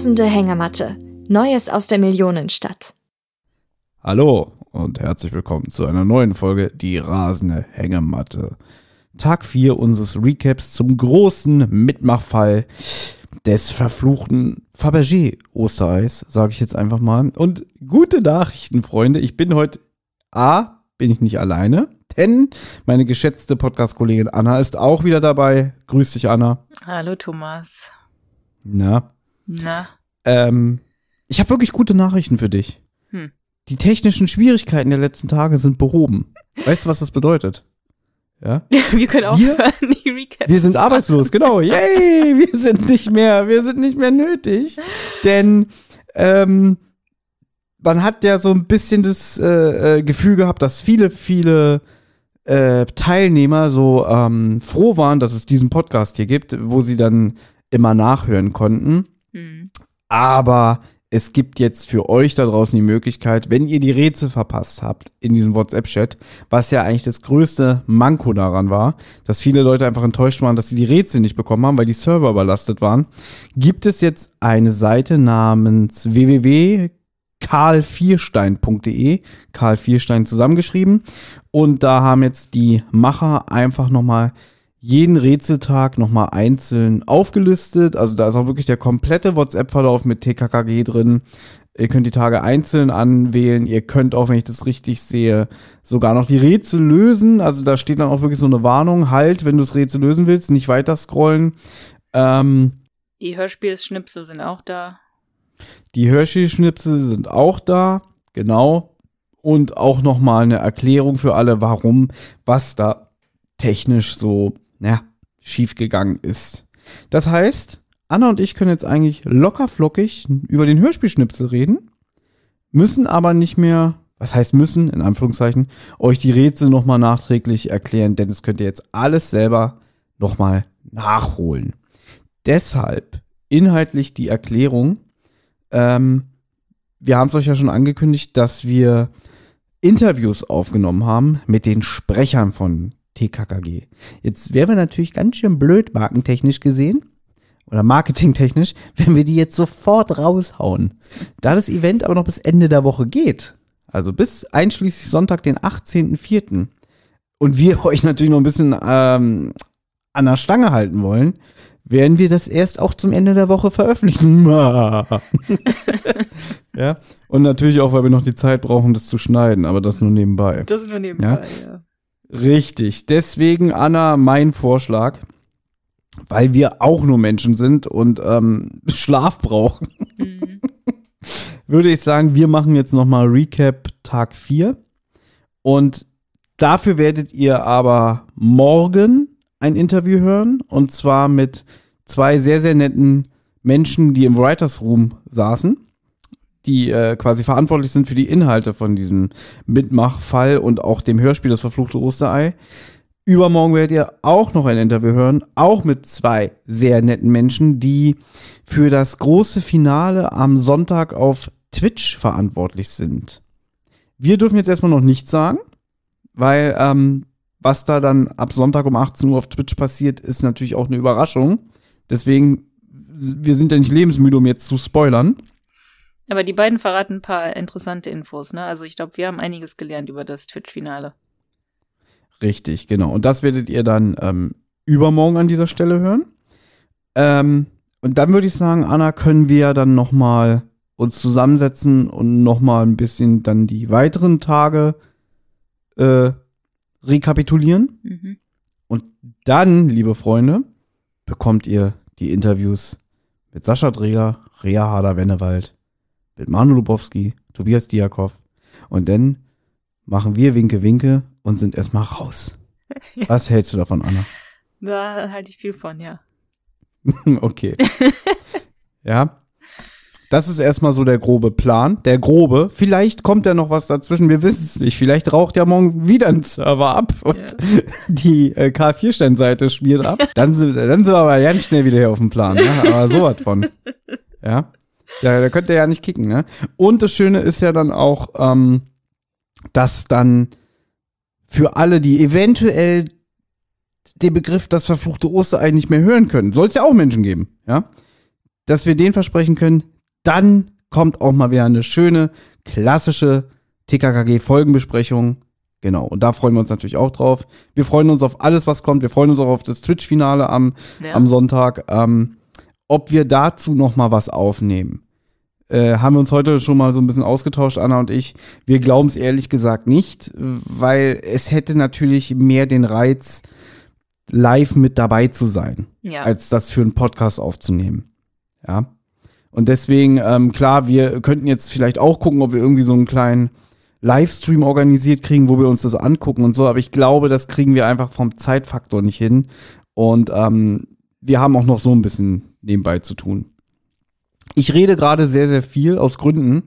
rasende Hängematte. Neues aus der Millionenstadt. Hallo und herzlich willkommen zu einer neuen Folge Die rasende Hängematte. Tag 4 unseres Recaps zum großen Mitmachfall des verfluchten Fabergé-Ostereis, sage ich jetzt einfach mal. Und gute Nachrichten, Freunde. Ich bin heute, bin ich nicht alleine, denn meine geschätzte Podcast-Kollegin Anna ist auch wieder dabei. Grüß dich, Anna. Hallo, Thomas. Na? Ich habe wirklich gute Nachrichten für dich. Die technischen Schwierigkeiten der letzten Tage sind behoben. Weißt du, was das bedeutet? Ja? Wir können aufhören, die Recaps. Wir sind arbeitslos, genau. Yay! Wir sind nicht mehr nötig. Denn man hat ja so ein bisschen das Gefühl gehabt, dass viele Teilnehmer so froh waren, dass es diesen Podcast hier gibt, wo sie dann immer nachhören konnten. Aber es gibt jetzt für euch da draußen die Möglichkeit, wenn ihr die Rätsel verpasst habt in diesem WhatsApp-Chat, was ja eigentlich das größte Manko daran war, dass viele Leute einfach enttäuscht waren, dass sie die Rätsel nicht bekommen haben, weil die Server überlastet waren, gibt es jetzt eine Seite namens www.karl4stein.de, Karl Vierstein zusammengeschrieben, und da haben jetzt die Macher einfach nochmal jeden Rätseltag nochmal einzeln aufgelistet. Also da ist auch wirklich der komplette WhatsApp-Verlauf mit TKKG drin. Ihr könnt die Tage einzeln anwählen. Ihr könnt auch, wenn ich das richtig sehe, sogar noch die Rätsel lösen. Also da steht dann auch wirklich so eine Warnung. Halt, wenn du das Rätsel lösen willst, nicht weiter scrollen. Die Hörspielschnipsel sind auch da. Die Hörspielschnipsel sind auch da, genau. Und auch nochmal eine Erklärung für alle, warum, was da technisch so schief gegangen ist. Das heißt, Anna und ich können jetzt eigentlich locker flockig über den Hörspielschnipsel reden, müssen aber nicht mehr, was heißt müssen, in Anführungszeichen, euch die Rätsel nochmal nachträglich erklären, denn das könnt ihr jetzt alles selber nochmal nachholen. Deshalb inhaltlich die Erklärung. Wir haben es euch ja schon angekündigt, dass wir Interviews aufgenommen haben mit den Sprechern von TKKG. Jetzt wären wir natürlich ganz schön blöd markentechnisch gesehen oder marketingtechnisch, wenn wir die jetzt sofort raushauen. Da das Event aber noch bis Ende der Woche geht, also bis einschließlich Sonntag, den 18.04. und wir euch natürlich noch ein bisschen an der Stange halten wollen, werden wir das erst auch zum Ende der Woche veröffentlichen. Ja, und natürlich auch, weil wir noch die Zeit brauchen, das zu schneiden, aber das nur nebenbei. Das ist nur nebenbei, ja. Richtig, deswegen, Anna, mein Vorschlag, weil wir auch nur Menschen sind und Schlaf brauchen, würde ich sagen, wir machen jetzt nochmal Recap Tag 4 und dafür werdet ihr aber morgen ein Interview hören und zwar mit zwei sehr, sehr netten Menschen, die im Writers Room saßen, die quasi verantwortlich sind für die Inhalte von diesem Mitmachfall und auch dem Hörspiel Das verfluchte Osterei. Übermorgen werdet ihr auch noch ein Interview hören, auch mit zwei sehr netten Menschen, die für das große Finale am Sonntag auf Twitch verantwortlich sind. Wir dürfen jetzt erstmal noch nichts sagen, weil was da dann ab Sonntag um 18 Uhr auf Twitch passiert, ist natürlich auch eine Überraschung. Deswegen, wir sind ja nicht lebensmüde, um jetzt zu spoilern. Aber die beiden verraten ein paar interessante Infos, ne? Also ich glaube, wir haben einiges gelernt über das Twitch-Finale. Richtig, genau. Und das werdet ihr dann übermorgen an dieser Stelle hören. Und dann würde ich sagen, Anna, können wir ja dann nochmal uns zusammensetzen und nochmal ein bisschen dann die weiteren Tage rekapitulieren. Und dann, liebe Freunde, bekommt ihr die Interviews mit Sascha Dreger, Rea Harder-Wennewald, mit Manu Lubowski, Tobias Diakov. Und dann machen wir Winke Winke und sind erstmal raus. Was hältst du davon, Anna? Da halte ich viel von, ja. Okay. Ja. Das ist erstmal so der grobe Plan. Der grobe. Vielleicht kommt ja noch was dazwischen. Wir wissen es nicht. Vielleicht raucht ja morgen wieder ein Server ab und die Karl-Vierstein-Seite schmiert ab. Dann sind wir aber ganz schnell wieder hier auf dem Plan. Ne? Aber sowas von. Ja. Ja, da könnt ihr ja nicht kicken, ne? Und das Schöne ist ja dann auch, dass dann für alle, die eventuell den Begriff das verfluchte Osterei nicht mehr hören können, soll es ja auch Menschen geben, ja? Dass wir denen versprechen können, dann kommt auch mal wieder eine schöne, klassische TKKG-Folgenbesprechung. Genau, und da freuen wir uns natürlich auch drauf. Wir freuen uns auf alles, was kommt. Wir freuen uns auch auf das Twitch-Finale am Sonntag. Ob wir dazu noch mal was aufnehmen, haben wir uns heute schon mal so ein bisschen ausgetauscht, Anna und ich. Wir glauben es ehrlich gesagt nicht, weil es hätte natürlich mehr den Reiz, live mit dabei zu sein, als das für einen Podcast aufzunehmen. Ja. Und deswegen, klar, wir könnten jetzt vielleicht auch gucken, ob wir irgendwie so einen kleinen Livestream organisiert kriegen, wo wir uns das angucken und so, aber ich glaube, das kriegen wir einfach vom Zeitfaktor nicht hin. Und wir haben auch noch so ein bisschen nebenbei zu tun. Ich rede gerade sehr, sehr viel aus Gründen,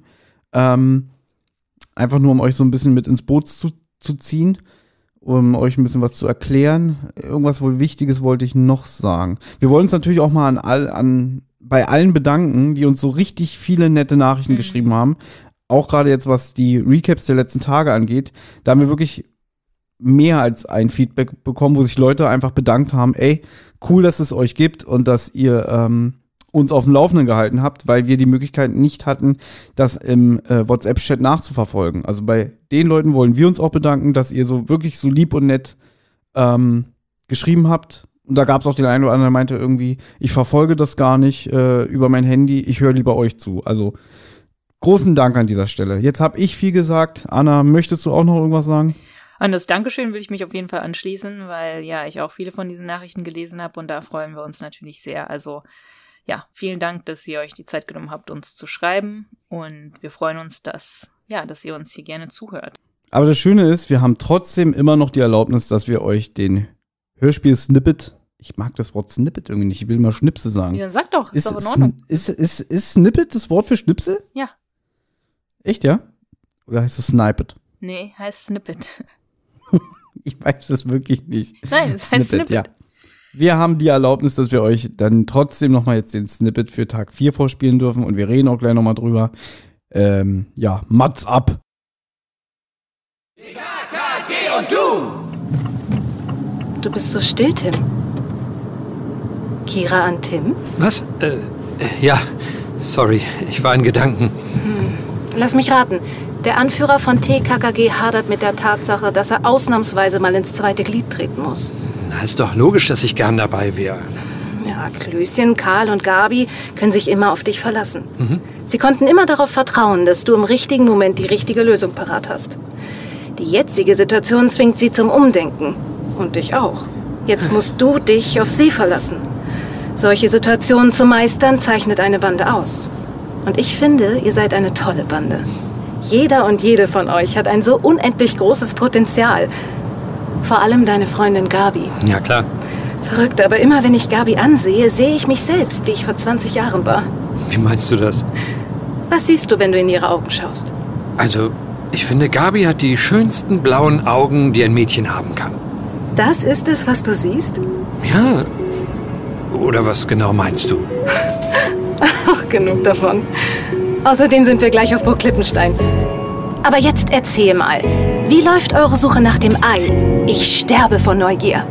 einfach nur, um euch so ein bisschen mit ins Boot zu ziehen, um euch ein bisschen was zu erklären. Irgendwas wohl Wichtiges wollte ich noch sagen. Wir wollen uns natürlich auch mal bei allen bedanken, die uns so richtig viele nette Nachrichten geschrieben haben. Auch gerade jetzt, was die Recaps der letzten Tage angeht, da haben wir wirklich mehr als ein Feedback bekommen, wo sich Leute einfach bedankt haben, ey, cool, dass es euch gibt und dass ihr uns auf dem Laufenden gehalten habt, weil wir die Möglichkeit nicht hatten, das im WhatsApp-Chat nachzuverfolgen. Also bei den Leuten wollen wir uns auch bedanken, dass ihr so wirklich so lieb und nett geschrieben habt. Und da gab es auch den einen oder anderen, der meinte irgendwie, ich verfolge das gar nicht über mein Handy, ich höre lieber euch zu. Also großen Dank an dieser Stelle. Jetzt habe ich viel gesagt. Anna, möchtest du auch noch irgendwas sagen? An das Dankeschön will ich mich auf jeden Fall anschließen, weil ja, ich auch viele von diesen Nachrichten gelesen habe und da freuen wir uns natürlich sehr. Also ja, vielen Dank, dass ihr euch die Zeit genommen habt, uns zu schreiben und wir freuen uns, dass ihr uns hier gerne zuhört. Aber das Schöne ist, wir haben trotzdem immer noch die Erlaubnis, dass wir euch den Hörspiel-Snippet, ich mag das Wort Snippet irgendwie nicht, ich will mal Schnipsel sagen. Ja, sag doch, ist doch in Ordnung. Ist Snippet das Wort für Schnipsel? Ja. Echt, ja? Oder heißt es Snipet? Nee, heißt Snippet. Ich weiß das wirklich nicht. Nein, es heißt Snippet. Ja. Wir haben die Erlaubnis, dass wir euch dann trotzdem noch mal jetzt den Snippet für Tag 4 vorspielen dürfen und wir reden auch gleich noch mal drüber. Mats ab! TKKG und du! Du bist so still, Tim. Kira an Tim? Was? Ja, sorry, ich war in Gedanken. Lass mich raten. Der Anführer von TKKG hadert mit der Tatsache, dass er ausnahmsweise mal ins zweite Glied treten muss. Na, ist doch logisch, dass ich gern dabei wäre. Ja, Klößchen, Karl und Gabi können sich immer auf dich verlassen. Sie konnten immer darauf vertrauen, dass du im richtigen Moment die richtige Lösung parat hast. Die jetzige Situation zwingt sie zum Umdenken. Und dich auch. Jetzt musst du dich auf sie verlassen. Solche Situationen zu meistern, zeichnet eine Bande aus. Und ich finde, ihr seid eine tolle Bande. Jeder und jede von euch hat ein so unendlich großes Potenzial. Vor allem deine Freundin Gabi. Ja, klar. Verrückt, aber immer wenn ich Gabi ansehe, sehe ich mich selbst, wie ich vor 20 Jahren war. Wie meinst du das? Was siehst du, wenn du in ihre Augen schaust? Also, ich finde, Gabi hat die schönsten blauen Augen, die ein Mädchen haben kann. Das ist es, was du siehst? Ja. Oder was genau meinst du? Ach, genug davon. Außerdem sind wir gleich auf Burg Klippenstein. Aber jetzt erzähl mal, wie läuft eure Suche nach dem Ei? Ich sterbe vor Neugier.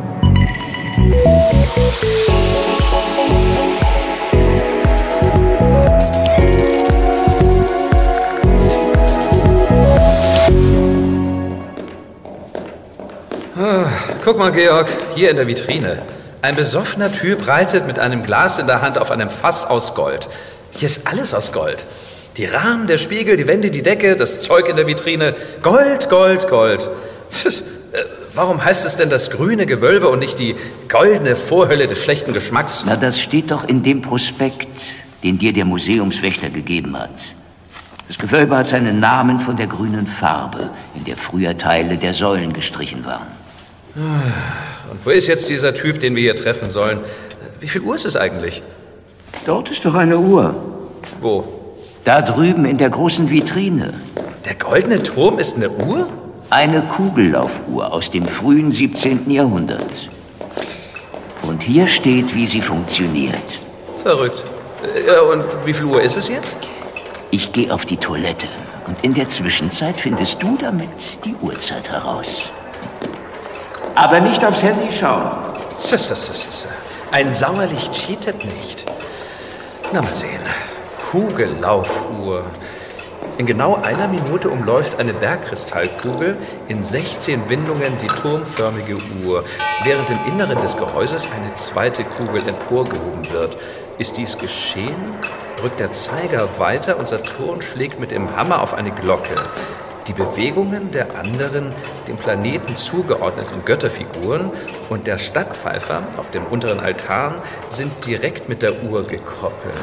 Guck mal, Georg, hier in der Vitrine. Ein besoffener Typ reitet mit einem Glas in der Hand auf einem Fass aus Gold. Hier ist alles aus Gold. Die Rahmen, der Spiegel, die Wände, die Decke, das Zeug in der Vitrine. Gold, Gold, Gold. Warum heißt es denn das grüne Gewölbe und nicht die goldene Vorhölle des schlechten Geschmacks? Na, das steht doch in dem Prospekt, den dir der Museumswächter gegeben hat. Das Gewölbe hat seinen Namen von der grünen Farbe, in der früher Teile der Säulen gestrichen waren. Und wo ist jetzt dieser Typ, den wir hier treffen sollen? Wie viel Uhr ist es eigentlich? Dort ist doch eine Uhr. Wo? Da drüben in der großen Vitrine. Der goldene Turm ist eine Uhr? Eine Kugellaufuhr aus dem frühen 17. Jahrhundert. Und hier steht, wie sie funktioniert. Verrückt. Und wie viel Uhr ist es jetzt? Ich gehe auf die Toilette und in der Zwischenzeit findest du damit die Uhrzeit heraus. Aber nicht aufs Handy schauen. Ein Sauerlicht cheatet nicht. Na, mal sehen. Kugellaufuhr. In genau 1 Minute umläuft eine Bergkristallkugel in 16 Windungen die turmförmige Uhr, während im Inneren des Gehäuses eine zweite Kugel emporgehoben wird. Ist dies geschehen, drückt der Zeiger weiter und Saturn schlägt mit dem Hammer auf eine Glocke. Die Bewegungen der anderen, dem Planeten zugeordneten Götterfiguren und der Stadtpfeifer auf dem unteren Altan sind direkt mit der Uhr gekoppelt.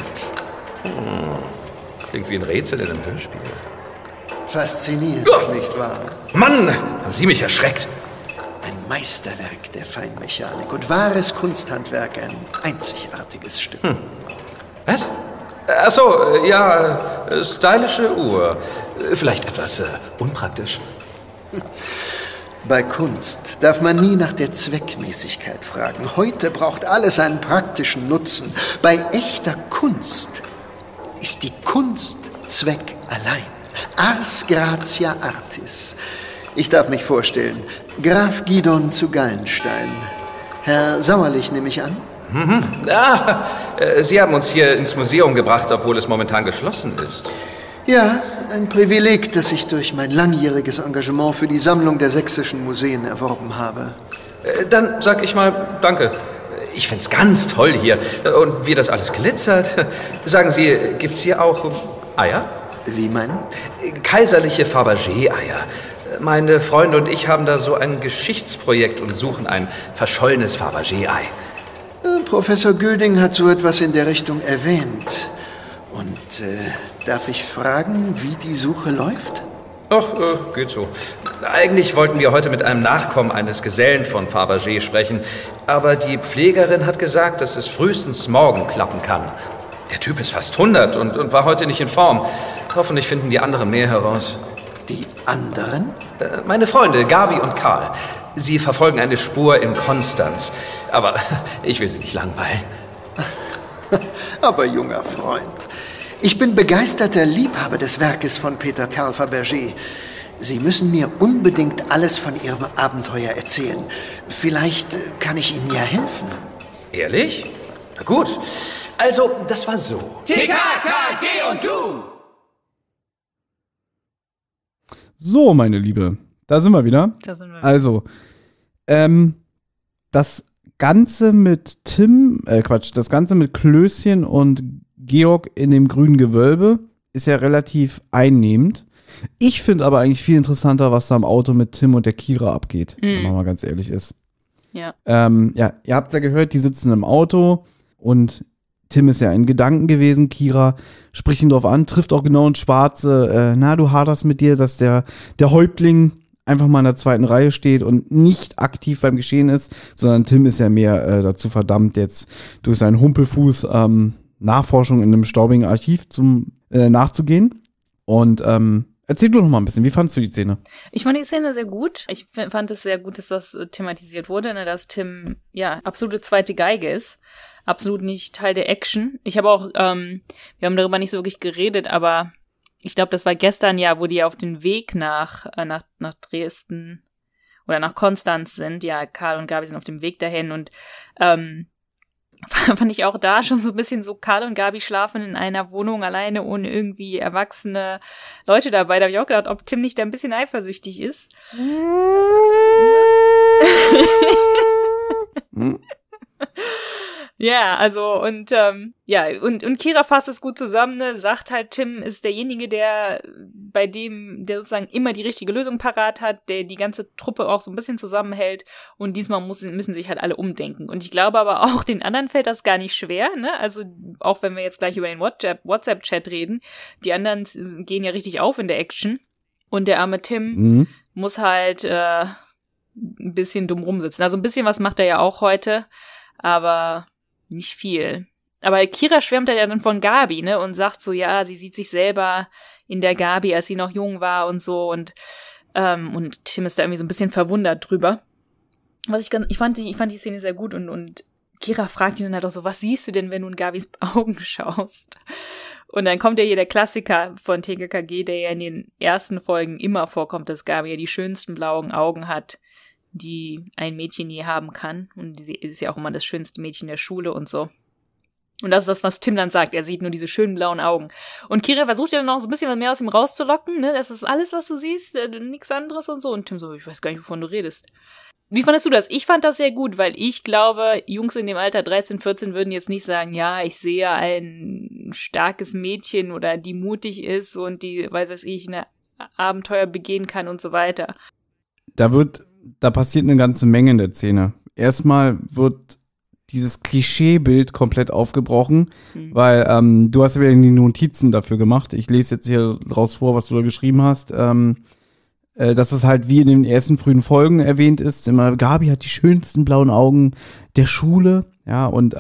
Klingt wie ein Rätsel in einem Hörspiel. Faszinierend, nicht wahr? Mann, haben Sie mich erschreckt. Ein Meisterwerk der Feinmechanik und wahres Kunsthandwerk, ein einzigartiges Stück. Was? Ach so, ja, stylische Uhr. Vielleicht etwas unpraktisch. Bei Kunst darf man nie nach der Zweckmäßigkeit fragen. Heute braucht alles einen praktischen Nutzen. Bei echter Kunst ist die Kunst Zweck allein. Ars gratia artis. Ich darf mich vorstellen. Graf Gidon zu Gallenstein. Herr Sauerlich nehme ich an? Sie haben uns hier ins Museum gebracht, obwohl es momentan geschlossen ist. Ja, ein Privileg, das ich durch mein langjähriges Engagement für die Sammlung der sächsischen Museen erworben habe. Dann sag ich mal danke. Ich find's ganz toll hier. Und wie das alles glitzert. Sagen Sie, gibt's hier auch Eier? Wie meinen? Kaiserliche Fabergé-Eier. Meine Freunde und ich haben da so ein Geschichtsprojekt und suchen ein verschollenes Fabergé-Ei. Professor Gülding hat so etwas in der Richtung erwähnt. Und darf ich fragen, wie die Suche läuft? Ach, geht so. Eigentlich wollten wir heute mit einem Nachkommen eines Gesellen von Fabergé sprechen, aber die Pflegerin hat gesagt, dass es frühestens morgen klappen kann. Der Typ ist fast 100 und war heute nicht in Form. Hoffentlich finden die anderen mehr heraus. Die anderen? Meine Freunde, Gabi und Karl. Sie verfolgen eine Spur in Konstanz. Aber ich will sie nicht langweilen. Aber junger Freund, ich bin begeisterter Liebhaber des Werkes von Peter Carl Fabergé. Sie müssen mir unbedingt alles von Ihrem Abenteuer erzählen. Vielleicht kann ich Ihnen ja helfen. Ehrlich? Na gut. Also, das war so. TKKG und du! So, meine Liebe, da sind wir wieder. Da sind wir. Also, das Ganze mit das Ganze mit Klößchen und Georg in dem grünen Gewölbe ist ja relativ einnehmend. Ich finde aber eigentlich viel interessanter, was da im Auto mit Tim und der Kira abgeht, wenn man mal ganz ehrlich ist. Ja. Ja, ihr habt ja gehört, die sitzen im Auto und Tim ist ja in Gedanken gewesen, Kira spricht ihn drauf an, trifft auch genau ins Schwarze, du haderst mit dir, dass der Häuptling einfach mal in der zweiten Reihe steht und nicht aktiv beim Geschehen ist, sondern Tim ist ja mehr dazu verdammt, jetzt durch seinen Humpelfuß Nachforschung in einem staubigen Archiv nachzugehen. Und erzähl du noch mal ein bisschen, wie fandst du die Szene? Ich fand die Szene sehr gut. Ich fand es sehr gut, dass das thematisiert wurde, ne, dass Tim ja absolute zweite Geige ist. Absolut nicht Teil der Action. Ich habe auch, wir haben darüber nicht so wirklich geredet, aber ich glaube, das war gestern ja, wo die auf den Weg nach Dresden oder nach Konstanz sind. Ja, Karl und Gabi sind auf dem Weg dahin und fand ich auch da schon so ein bisschen so, Karl und Gabi schlafen in einer Wohnung alleine ohne irgendwie erwachsene Leute dabei. Da habe ich auch gedacht, ob Tim nicht da ein bisschen eifersüchtig ist. Ja, also und und Kira fasst es gut zusammen, ne, sagt halt, Tim ist derjenige, der sozusagen immer die richtige Lösung parat hat, der die ganze Truppe auch so ein bisschen zusammenhält und diesmal müssen sich halt alle umdenken. Und ich glaube aber auch, den anderen fällt das gar nicht schwer, ne, also auch wenn wir jetzt gleich über den WhatsApp-Chat reden, die anderen gehen ja richtig auf in der Action und der arme Tim muss halt ein bisschen dumm rumsitzen. Also ein bisschen was macht er ja auch heute, aber nicht viel. Aber Kira schwärmt ja dann von Gabi, ne, und sagt so, ja, sie sieht sich selber in der Gabi, als sie noch jung war und so und Tim ist da irgendwie so ein bisschen verwundert drüber. Ich fand die Szene sehr gut und Kira fragt ihn dann halt auch so, was siehst du denn, wenn du in Gabis Augen schaust? Und dann kommt ja hier der Klassiker von TKKG, der ja in den ersten Folgen immer vorkommt, dass Gabi ja die schönsten blauen Augen hat, die ein Mädchen je haben kann. Und sie ist ja auch immer das schönste Mädchen der Schule und so. Und das ist das, was Tim dann sagt. Er sieht nur diese schönen blauen Augen. Und Kira versucht ja dann noch so ein bisschen mehr aus ihm rauszulocken, ne? Das ist alles, was du siehst, nichts anderes und so. Und Tim so, ich weiß gar nicht, wovon du redest. Wie fandest du das? Ich fand das sehr gut, weil ich glaube, Jungs in dem Alter 13, 14 würden jetzt nicht sagen, ja, ich sehe ein starkes Mädchen oder die mutig ist und die, weiß ich, ein Abenteuer begehen kann und so weiter. Da passiert eine ganze Menge in der Szene. Erstmal wird dieses Klischeebild komplett aufgebrochen, weil du hast ja wieder die Notizen dafür gemacht. Ich lese jetzt hier raus vor, was du da geschrieben hast. Dass es halt wie in den ersten frühen Folgen erwähnt ist, immer Gabi hat die schönsten blauen Augen der Schule. Ja, und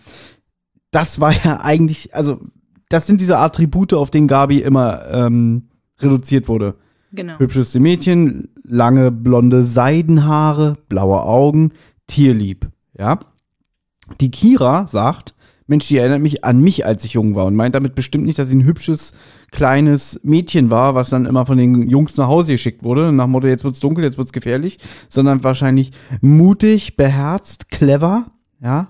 das war ja eigentlich, also das sind diese Attribute, auf denen Gabi immer reduziert wurde. Genau. Hübscheste Mädchen, lange blonde Seidenhaare, blaue Augen, tierlieb. Ja. Die Kira sagt, Mensch, die erinnert mich an mich, als ich jung war und meint damit bestimmt nicht, dass sie ein hübsches, kleines Mädchen war, was dann immer von den Jungs nach Hause geschickt wurde, nach dem Motto, jetzt wird's dunkel, jetzt wird's gefährlich, sondern wahrscheinlich mutig, beherzt, clever, ja,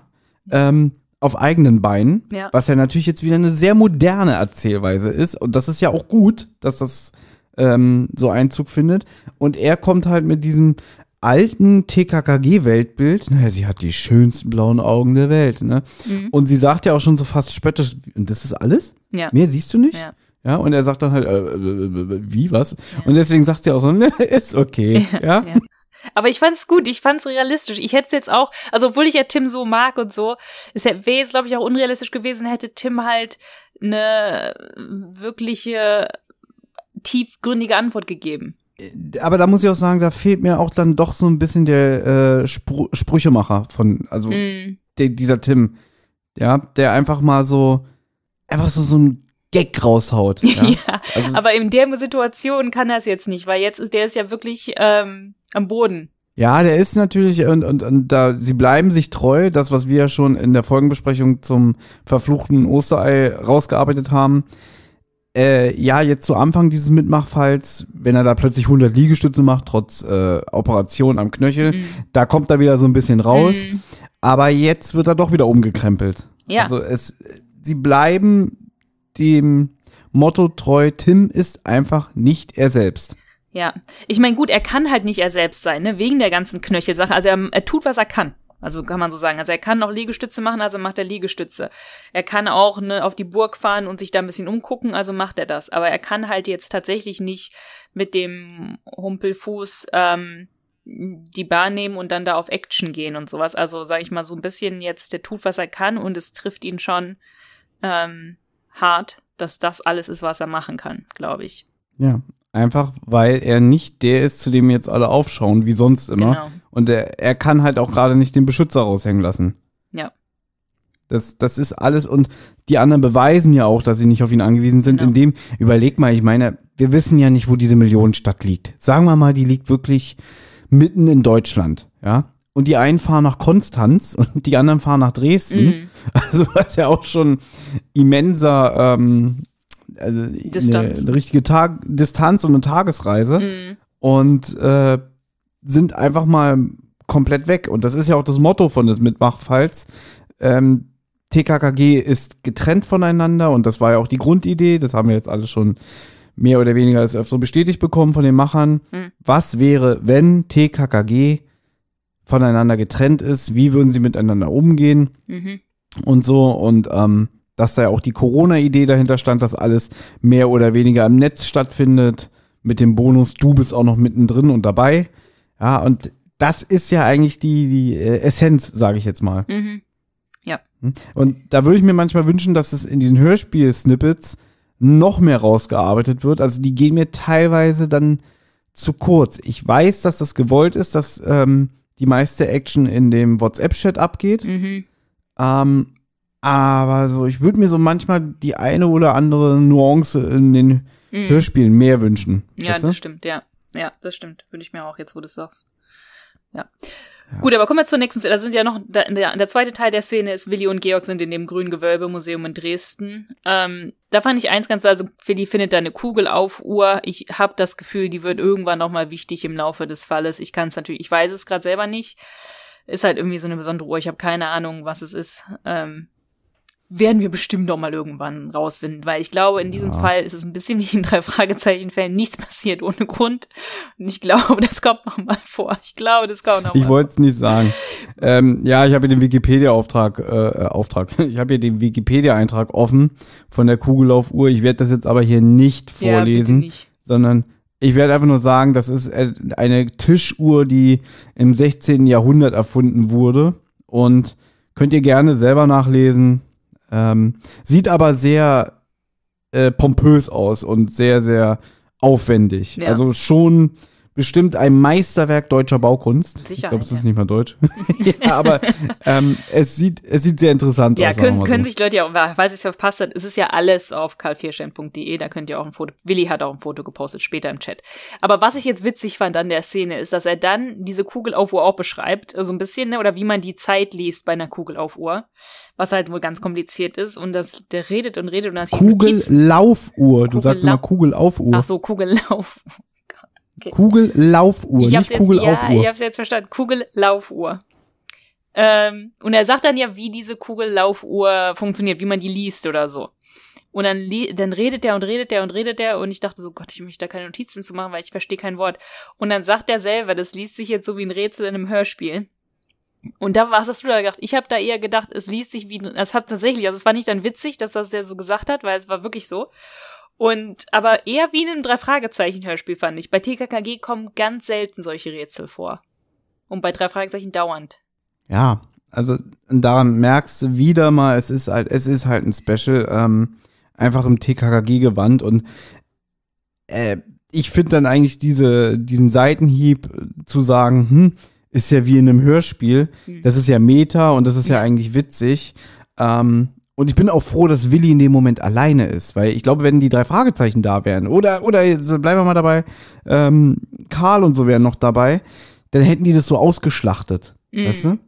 auf eigenen Beinen, ja. Was ja natürlich jetzt wieder eine sehr moderne Erzählweise ist und das ist ja auch gut, dass das so Einzug findet und er kommt halt mit diesem alten TKKG-Weltbild, naja, sie hat die schönsten blauen Augen der Welt, ne? Mhm. Und sie sagt ja auch schon so fast spöttisch, und das ist alles? Ja. Mehr siehst du nicht? Ja. Ja, und er sagt dann halt, wie, was? Ja. Und deswegen sagt sie auch so, ne, ist okay, ja? Ja. Aber ich fand's gut, ich fand's realistisch. Ich hätte es jetzt auch, also obwohl ich ja Tim so mag und so, es wäre jetzt, glaube ich, auch unrealistisch gewesen, hätte Tim halt eine wirkliche tiefgründige Antwort gegeben. Aber da muss ich auch sagen, da fehlt mir auch dann doch so ein bisschen der Sprüchemacher von, also dieser Tim, ja, der einfach so ein Gag raushaut. Ja, ja, also, aber in der Situation kann er es jetzt nicht, weil der ist ja wirklich am Boden. Ja, der ist natürlich, und da, sie bleiben sich treu, das, was wir ja schon in der Folgenbesprechung zum verfluchten Osterei rausgearbeitet haben. Ja, jetzt zu Anfang dieses Mitmachfalls, wenn er da plötzlich 100 Liegestütze macht, trotz Operation am Knöchel, da kommt er wieder so ein bisschen raus. Aber jetzt wird er doch wieder umgekrempelt. Ja. Also sie bleiben dem Motto treu, Tim ist einfach nicht er selbst. Ja, ich meine, gut, er kann halt nicht er selbst sein, ne, wegen der ganzen Knöchelsache. Also er tut, was er kann. Also kann man so sagen. Also er kann auch Liegestütze machen, also macht er Liegestütze. Er kann auch auf die Burg fahren und sich da ein bisschen umgucken, also macht er das. Aber er kann halt jetzt tatsächlich nicht mit dem Humpelfuß die Bahn nehmen und dann da auf Action gehen und sowas. Also sag ich mal so ein bisschen jetzt, der tut, was er kann und es trifft ihn schon hart, dass das alles ist, was er machen kann, glaube ich. Ja, einfach, weil er nicht der ist, zu dem jetzt alle aufschauen, wie sonst immer. Genau. Und er kann halt auch gerade nicht den Beschützer raushängen lassen. Ja. Das ist alles. Und die anderen beweisen ja auch, dass sie nicht auf ihn angewiesen sind. Genau. Indem, überleg mal, ich meine, wir wissen ja nicht, wo diese Millionenstadt liegt. Sagen wir mal, die liegt wirklich mitten in Deutschland, ja. Und die einen fahren nach Konstanz und die anderen fahren nach Dresden. Also das ist ja auch schon immenser Distanz. Eine richtige Distanz und eine Tagesreise und sind einfach mal komplett weg. Und das ist ja auch das Motto von des Mitmachfalls. TKKG ist getrennt voneinander und das war ja auch die Grundidee. Das haben wir jetzt alle schon mehr oder weniger als öfter bestätigt bekommen von den Machern. Was wäre, wenn TKKG voneinander getrennt ist? Wie würden sie miteinander umgehen? Und so. Und dass da ja auch die Corona-Idee dahinter stand, dass alles mehr oder weniger im Netz stattfindet, mit dem Bonus, du bist auch noch mittendrin und dabei. Ja, und das ist ja eigentlich die Essenz, sage ich jetzt mal. Ja. Und da würde ich mir manchmal wünschen, dass es in diesen Hörspiel-Snippets noch mehr rausgearbeitet wird. Also die gehen mir teilweise dann zu kurz. Ich weiß, dass das gewollt ist, dass die meiste Action in dem WhatsApp-Chat abgeht. Aber so, ich würde mir so manchmal die eine oder andere Nuance in den Hörspielen mehr wünschen. Ja, weißt du? das stimmt, ja. Ja, das stimmt. Würde ich mir auch jetzt, wo du es sagst. Ja. Gut, aber kommen wir zur nächsten Szene. Da sind ja noch, der zweite Teil der Szene ist, Willi und Georg sind in dem Grünen Gewölbe-Museum in Dresden. Da fand ich eins ganz, also Willi findet da eine Kugel-Auf-Uhr. Ich habe das Gefühl, die wird irgendwann nochmal wichtig im Laufe des Falles. Ich weiß es gerade selber nicht. Ist halt irgendwie so eine besondere Uhr. Ich habe keine Ahnung, was es ist. werden wir bestimmt noch mal irgendwann rausfinden, weil ich glaube, in diesem Fall ist es ein bisschen wie in 3 Fragezeichen-Fällen, nichts passiert ohne Grund. Und ich glaube, das kommt noch mal vor. Ich wollte es nicht sagen. Ich habe hier den Wikipedia-Eintrag offen von der Kugellaufuhr. Ich werde das jetzt aber hier nicht vorlesen, bitte nicht. Sondern ich werde einfach nur sagen, das ist eine Tischuhr, die im 16. Jahrhundert erfunden wurde. Und könnt ihr gerne selber nachlesen. Sieht aber sehr pompös aus und sehr, sehr aufwendig. Ja. Also schon bestimmt ein Meisterwerk deutscher Baukunst. Sicher. Ich glaube, es ist nicht mal deutsch. Ja, aber es sieht sehr interessant aus. Ja, können sich Leute ja auch, falls es verpasst hat, es ist ja alles auf karl4stein.de, da könnt ihr auch ein Foto, Willi hat auch ein Foto gepostet, später im Chat. Aber was ich jetzt witzig fand an der Szene, ist, dass er dann diese Kugellaufuhr auch beschreibt, so ein bisschen, ne, oder wie man die Zeit liest bei einer Kugellaufuhr, was halt wohl ganz kompliziert ist, und der redet und redet und dann Kugellaufuhr, du sagst immer Kugellaufuhr. Ach so, Kugellaufuhr. Okay. Kugellaufuhr, nicht Kugellaufuhr. Ja, ich hab's jetzt verstanden. Kugellaufuhr. Und er sagt dann ja, wie diese Kugellaufuhr funktioniert, wie man die liest oder so. Und dann redet er und ich dachte so, Gott, ich möchte da keine Notizen zu machen, weil ich verstehe kein Wort. Und dann sagt er selber, das liest sich jetzt so wie ein Rätsel in einem Hörspiel. Und was hast du da gedacht? Ich habe da eher gedacht, es liest sich wie, das hat tatsächlich, also es war nicht dann witzig, dass das der so gesagt hat, weil es war wirklich so. Aber eher wie in einem 3-Fragezeichen-Hörspiel, fand ich. Bei TKKG kommen ganz selten solche Rätsel vor. Und bei 3 Fragezeichen dauernd. Ja, also daran merkst du wieder mal, es ist halt ein Special, einfach im TKKG-Gewand. Und ich finde dann eigentlich diesen Seitenhieb zu sagen, ist ja wie in einem Hörspiel, das ist ja Meta und das ist ja eigentlich witzig. Und ich bin auch froh, dass Willi in dem Moment alleine ist, weil ich glaube, wenn die 3 Fragezeichen da wären, oder jetzt bleiben wir mal dabei, Karl und so wären noch dabei, dann hätten die das so ausgeschlachtet, weißt du?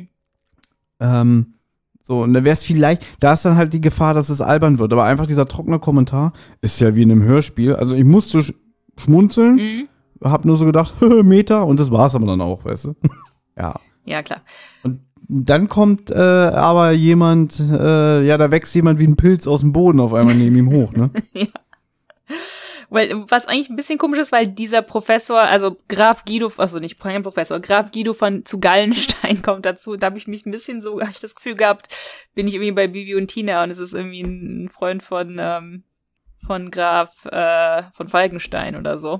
So, und dann wäre es vielleicht, da ist dann halt die Gefahr, dass es albern wird, aber einfach dieser trockene Kommentar ist ja wie in einem Hörspiel, also ich musste schmunzeln, hab nur so gedacht, Meta, und das war's aber dann auch, weißt du? Ja. Ja, klar. Und dann kommt aber jemand, da wächst jemand wie ein Pilz aus dem Boden auf einmal neben ihm hoch, ne? Ja. Weil, was eigentlich ein bisschen komisch ist, weil dieser Professor, also Graf Guido zu Gallenstein kommt dazu. Da habe ich mich ein bisschen so, habe ich das Gefühl gehabt, bin ich irgendwie bei Bibi und Tina und es ist irgendwie ein Freund von Graf von Falkenstein oder so.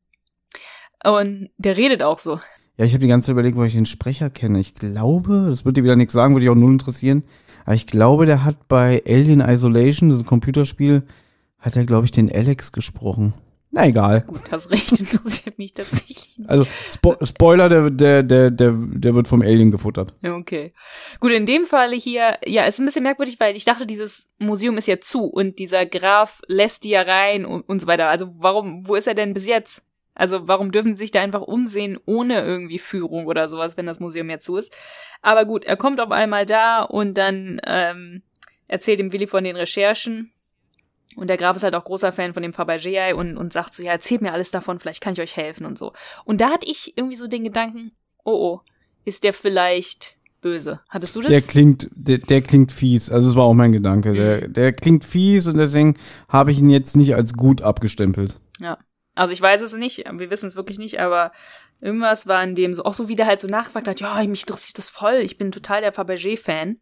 Und der redet auch so. Ja, ich habe die ganze Zeit überlegt, wo ich den Sprecher kenne. Ich glaube, das wird dir wieder nichts sagen, würde dich auch null interessieren. Aber ich glaube, der hat bei Alien Isolation, das ist ein Computerspiel, hat er, glaube ich, den Alex gesprochen. Na, egal. Gut, hast recht, interessiert mich tatsächlich nicht. Also, Spoiler, der wird vom Alien gefuttert. Okay. Gut, in dem Fall hier, ja, ist ein bisschen merkwürdig, weil ich dachte, dieses Museum ist ja zu und dieser Graf lässt die ja rein und so weiter. Also, wo ist er denn bis jetzt? Also warum dürfen sie sich da einfach umsehen ohne irgendwie Führung oder sowas, wenn das Museum ja zu ist? Aber gut, er kommt auf einmal da und dann erzählt ihm Willi von den Recherchen. Und der Graf ist halt auch großer Fan von dem Fabergé und sagt so, ja, erzählt mir alles davon, vielleicht kann ich euch helfen und so. Und da hatte ich irgendwie so den Gedanken, oh, ist der vielleicht böse? Hattest du das? Der klingt fies, also das war auch mein Gedanke. Der klingt fies und deswegen habe ich ihn jetzt nicht als gut abgestempelt. Ja. Also ich weiß es nicht, wir wissen es wirklich nicht, aber irgendwas war in dem so, auch so wie der halt so nachgefragt hat, ja, mich interessiert das voll, ich bin total der Fabergé-Fan.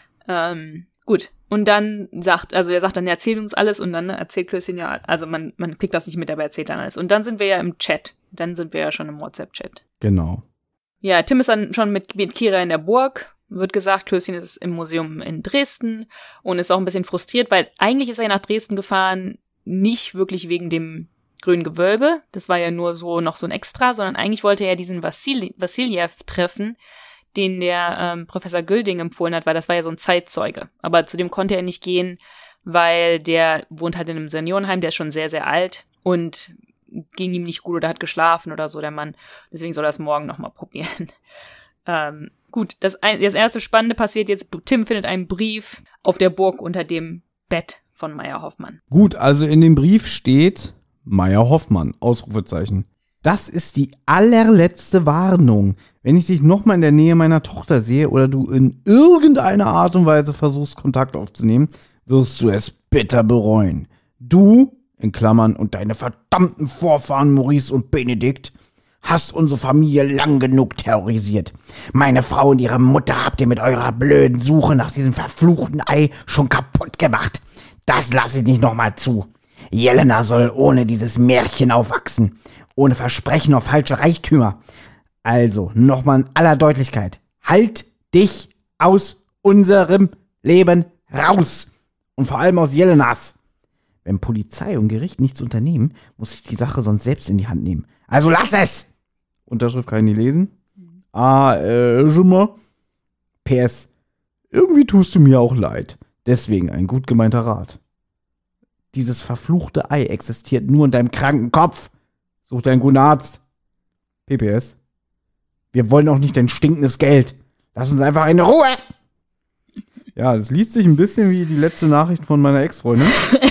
Gut, und dann er sagt dann, erzählt uns alles und dann erzählt Klößchen ja, also man kriegt das nicht mit, aber erzählt dann alles. Und dann sind wir ja im Chat, dann sind wir ja schon im WhatsApp-Chat. Genau. Ja, Tim ist dann schon mit Kira in der Burg, wird gesagt, Klößchen ist im Museum in Dresden und ist auch ein bisschen frustriert, weil eigentlich ist er nach Dresden gefahren, nicht wirklich wegen dem grünen Gewölbe, das war ja nur so noch so ein Extra, sondern eigentlich wollte er diesen Wassiljew treffen, den der Professor Gülding empfohlen hat, weil das war ja so ein Zeitzeuge. Aber zu dem konnte er nicht gehen, weil der wohnt halt in einem Seniorenheim, der ist schon sehr, sehr alt und ging ihm nicht gut oder hat geschlafen oder so, der Mann. Deswegen soll er es morgen nochmal probieren. Gut, das erste Spannende passiert jetzt, Tim findet einen Brief auf der Burg unter dem Bett von Meier Hoffmann. Gut, also in dem Brief steht Meier Hoffmann, Ausrufezeichen. Das ist die allerletzte Warnung. Wenn ich dich nochmal in der Nähe meiner Tochter sehe oder du in irgendeiner Art und Weise versuchst, Kontakt aufzunehmen, wirst du es bitter bereuen. Du, in Klammern, und deine verdammten Vorfahren Maurice und Benedikt, hast unsere Familie lang genug terrorisiert. Meine Frau und ihre Mutter habt ihr mit eurer blöden Suche nach diesem verfluchten Ei schon kaputt gemacht. Das lasse ich nicht nochmal zu. Jelena soll ohne dieses Märchen aufwachsen. Ohne Versprechen auf falsche Reichtümer. Also, nochmal in aller Deutlichkeit. Halt dich aus unserem Leben raus. Und vor allem aus Jelenas. Wenn Polizei und Gericht nichts unternehmen, muss ich die Sache sonst selbst in die Hand nehmen. Also lass es! Unterschrift kann ich nicht lesen. Schon mal. PS. Irgendwie tust du mir auch leid. Deswegen ein gut gemeinter Rat. Dieses verfluchte Ei existiert nur in deinem kranken Kopf. Such dir einen guten Arzt. PPS. Wir wollen auch nicht dein stinkendes Geld. Lass uns einfach in Ruhe. Ja, das liest sich ein bisschen wie die letzte Nachricht von meiner Ex-Freundin.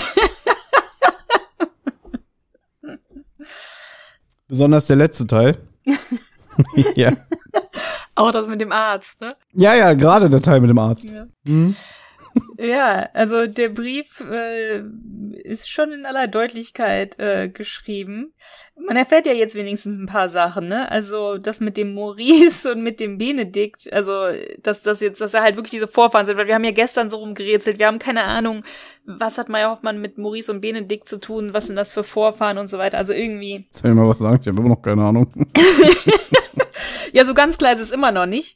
Besonders der letzte Teil. Ja. Auch das mit dem Arzt, ne? Ja, gerade der Teil mit dem Arzt. Ja. Mhm. Ja, also der Brief ist schon in aller Deutlichkeit geschrieben. Man erfährt ja jetzt wenigstens ein paar Sachen, ne? Also das mit dem Maurice und mit dem Benedikt, also dass er halt wirklich diese Vorfahren sind, weil wir haben ja gestern so rumgerätselt, wir haben keine Ahnung, was hat Meier Hoffmann mit Maurice und Benedikt zu tun, was sind das für Vorfahren und so weiter, also irgendwie. Soll ich mal was sagen? Ich habe immer noch keine Ahnung. Ja, so ganz klar ist es immer noch nicht.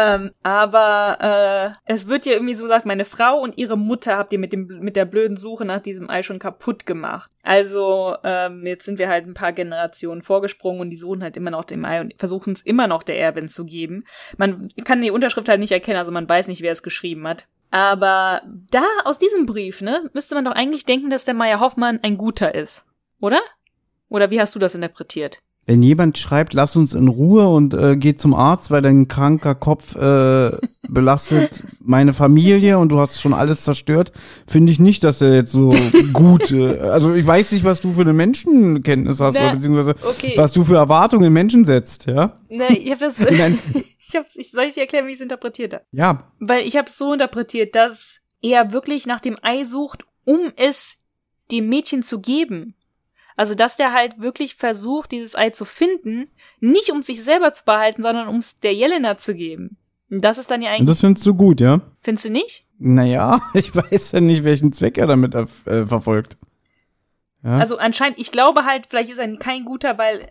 Aber es wird ja irgendwie so gesagt, meine Frau und ihre Mutter habt ihr mit der blöden Suche nach diesem Ei schon kaputt gemacht. Also jetzt sind wir halt ein paar Generationen vorgesprungen und die suchen halt immer noch dem Ei und versuchen es immer noch der Erbin zu geben. Man kann die Unterschrift halt nicht erkennen, also man weiß nicht, wer es geschrieben hat. Aber da, aus diesem Brief, ne, müsste man doch eigentlich denken, dass der Meier Hoffmann ein Guter ist. Oder? Oder wie hast du das interpretiert? Wenn jemand schreibt, lass uns in Ruhe und geht zum Arzt, weil dein kranker Kopf belastet meine Familie und du hast schon alles zerstört, finde ich nicht, dass er jetzt so gut, also ich weiß nicht, was du für eine Menschenkenntnis hast, oder beziehungsweise was du für Erwartungen in Menschen setzt, ja? Ne, ich habe das, soll ich dir erklären, wie ich es interpretiert habe? Ja. Weil ich habe es so interpretiert, dass er wirklich nach dem Ei sucht, um es dem Mädchen zu geben. Also, dass der halt wirklich versucht, dieses Ei zu finden, nicht um sich selber zu behalten, sondern um es der Jelena zu geben. Und das ist dann ja eigentlich... Und das findest du gut, ja? Findest du nicht? Naja, ich weiß ja nicht, welchen Zweck er damit verfolgt. Ja? Also anscheinend, ich glaube halt, vielleicht ist er kein guter, weil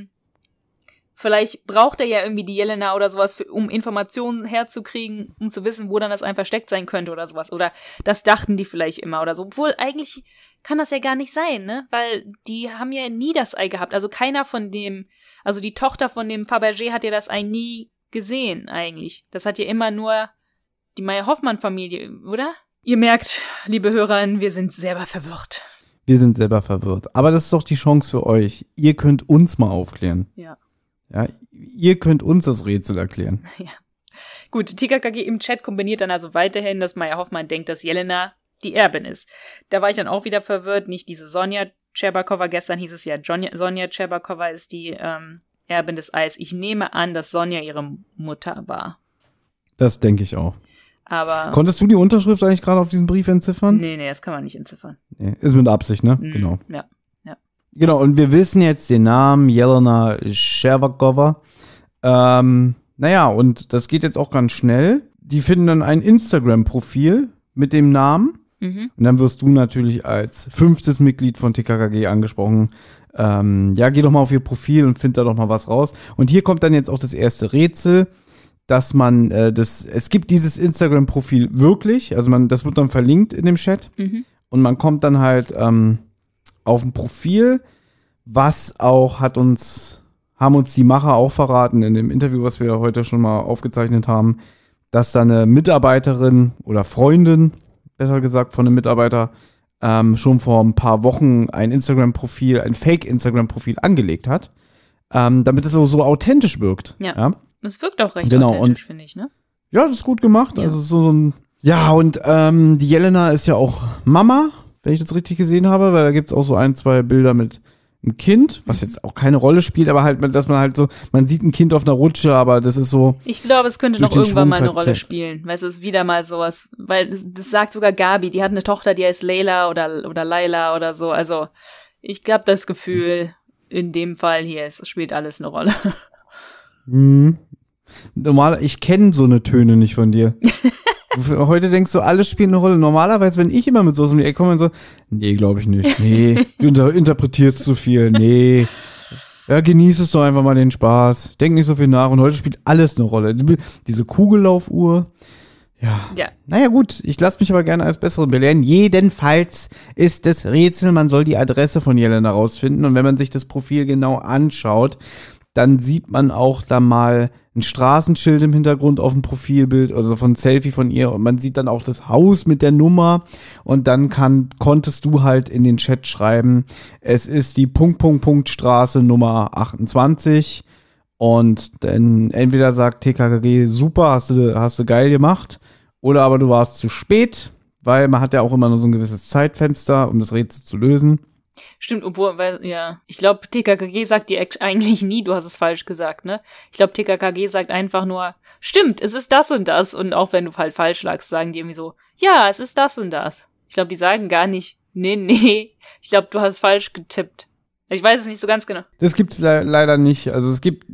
vielleicht braucht er ja irgendwie die Jelena oder sowas, um Informationen herzukriegen, um zu wissen, wo dann das Ei versteckt sein könnte oder sowas. Oder das dachten die vielleicht immer oder so. Obwohl eigentlich kann das ja gar nicht sein, ne? Weil die haben ja nie das Ei gehabt. Also keiner von dem, also die Tochter von dem Fabergé hat ja das Ei nie gesehen eigentlich. Das hat ja immer nur die Meier-Hoffmann-Familie, oder? Ihr merkt, liebe Hörerinnen, wir sind selber verwirrt. Wir sind selber verwirrt. Aber das ist doch die Chance für euch. Ihr könnt uns mal aufklären. Ja. Ja, ihr könnt uns das Rätsel erklären. Ja. Gut, TKKG im Chat kombiniert dann also weiterhin, dass Meier Hoffmann denkt, dass Jelena die Erbin ist. Da war ich dann auch wieder verwirrt. Nicht diese Sonja Tscherbakova. Gestern hieß es ja, Sonja Tscherbakova ist die Erbin des Eis. Ich nehme an, dass Sonja ihre Mutter war. Das denke ich auch. Aber konntest du die Unterschrift eigentlich gerade auf diesem Brief entziffern? Nee, das kann man nicht entziffern. Nee, ist mit Absicht, ne? Genau. Ja. Genau, und wir wissen jetzt den Namen Jelena Tscherbakova. Naja, und das geht jetzt auch ganz schnell. Die finden dann ein Instagram-Profil mit dem Namen. Mhm. Und dann wirst du natürlich als 5. Mitglied von TKKG angesprochen. Ja, geh doch mal auf ihr Profil und find da doch mal was raus. Und hier kommt dann jetzt auch das erste Rätsel, dass man es gibt dieses Instagram-Profil wirklich, also das wird dann verlinkt in dem Chat. Mhm. Und man kommt dann halt auf ein Profil, was auch haben uns die Macher auch verraten in dem Interview, was wir heute schon mal aufgezeichnet haben, dass da eine Mitarbeiterin oder Freundin, besser gesagt, von einem Mitarbeiter schon vor ein paar Wochen ein Fake-Instagram-Profil angelegt hat, damit es so authentisch wirkt. Ja. Es wirkt auch recht authentisch, finde ich, ne? Ja, das ist gut gemacht. Ja. Also so ein. Ja, und die Jelena ist ja auch Mama, wenn ich das richtig gesehen habe, weil da gibt es auch so 1, 2 Bilder mit ein Kind, was jetzt auch keine Rolle spielt, aber halt, dass man halt so, man sieht ein Kind auf einer Rutsche, aber das ist so. Ich glaube, es könnte durch noch den irgendwann Schwung mal eine Rolle verzerrt. spielen, weil es ist wieder mal sowas, weil das sagt sogar Gabi, die hat eine Tochter, die heißt Layla oder Laila oder so, also ich glaube, das Gefühl in dem Fall hier, es spielt alles eine Rolle. Normal, ich kenne so eine Töne nicht von dir. Heute denkst du, alles spielt eine Rolle. Normalerweise, wenn ich immer mit sowas um die Ecke komme und so, nee, glaube ich nicht. Nee, du interpretierst zu viel. Nee. Ja, genieß es doch einfach mal den Spaß. Denk nicht so viel nach. Und heute spielt alles eine Rolle. Diese Kugellaufuhr. Ja. Naja, gut. Ich lasse mich aber gerne als Besseren belehren. Jedenfalls ist das Rätsel, man soll die Adresse von Jelena rausfinden. Und wenn man sich das Profil genau anschaut, dann sieht man auch da mal ein Straßenschild im Hintergrund auf dem Profilbild, also von Selfie von ihr, und man sieht dann auch das Haus mit der Nummer, und dann konntest du halt in den Chat schreiben, es ist die Straße Nummer 28, und dann entweder sagt TKKG, super, hast du geil gemacht, oder aber du warst zu spät, weil man hat ja auch immer nur so ein gewisses Zeitfenster, um das Rätsel zu lösen. Stimmt, obwohl, weil, ja, ich glaube, TKKG sagt dir eigentlich nie, du hast es falsch gesagt, ne? Ich glaube, TKKG sagt einfach nur, stimmt, es ist das und das, und auch wenn du halt falsch lagst, sagen die irgendwie so, ja, es ist das und das. Ich glaube, die sagen gar nicht, nee, ich glaube, du hast falsch getippt. Ich weiß es nicht so ganz genau. Das gibt's leider nicht. Also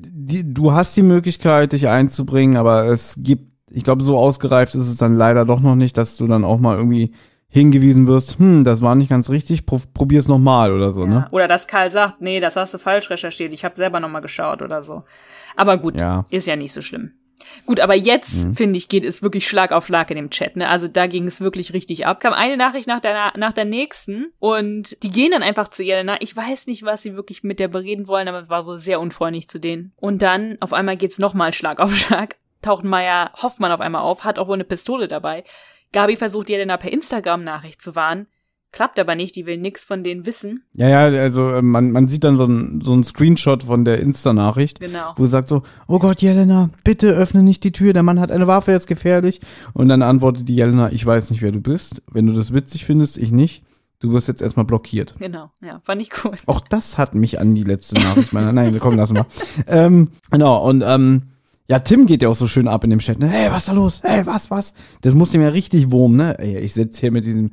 du hast die Möglichkeit, dich einzubringen, aber es gibt, ich glaube, so ausgereift ist es dann leider doch noch nicht, dass du dann auch mal irgendwie hingewiesen wirst, das war nicht ganz richtig, probier's nochmal oder so, ne? Oder dass Karl sagt, nee, das hast du falsch recherchiert, ich habe selber nochmal geschaut oder so. Aber gut, ist ja nicht so schlimm. Gut, aber jetzt, finde ich, geht es wirklich Schlag auf Schlag in dem Chat, ne? Also da ging es wirklich richtig ab. Kam eine Nachricht nach der nächsten, und die gehen dann einfach zu Jelena. Ich weiß nicht, was sie wirklich mit der bereden wollen, aber es war wohl sehr unfreundlich zu denen. Und dann auf einmal geht's nochmal Schlag auf Schlag. Taucht Meier Hoffmann auf einmal auf, hat auch wohl eine Pistole dabei. Gabi versucht Jelena per Instagram-Nachricht zu warnen, klappt aber nicht, die will nix von denen wissen. Ja, also man sieht dann so ein Screenshot von der Insta-Nachricht, wo sie sagt so, oh Gott, Jelena, bitte öffne nicht die Tür, der Mann hat eine Waffe, er ist gefährlich. Und dann antwortet die Jelena, ich weiß nicht, wer du bist, wenn du das witzig findest, ich nicht. Du wirst jetzt erstmal blockiert. Genau, ja, fand ich cool. Auch das hat mich an die letzte Nachricht meiner, nein, komm, lass mal. Genau, und ja, Tim geht ja auch so schön ab in dem Chat. Ne? Hey, was ist da los? Hey, was? Das muss ihm ja richtig wurmen, ne? Ey, ich sitze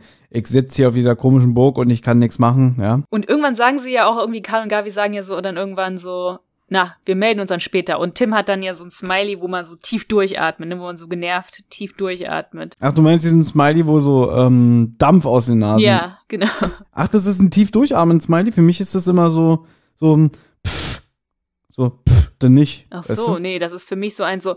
hier auf dieser komischen Burg und ich kann nichts machen, ja. Und irgendwann sagen sie ja auch irgendwie, Karl und Gabi sagen ja so, dann irgendwann so, na, wir melden uns dann später. Und Tim hat dann ja so ein Smiley, wo man so tief durchatmet, ne? Wo man so genervt tief durchatmet. Ach, du meinst diesen Smiley, wo so Dampf aus den Nasen? Ja, genau. Ach, das ist ein tief durchatmen Smiley? Für mich ist das immer so ein Pff, so Pff. Denn nicht. Ach so, nee, das ist für mich so ein so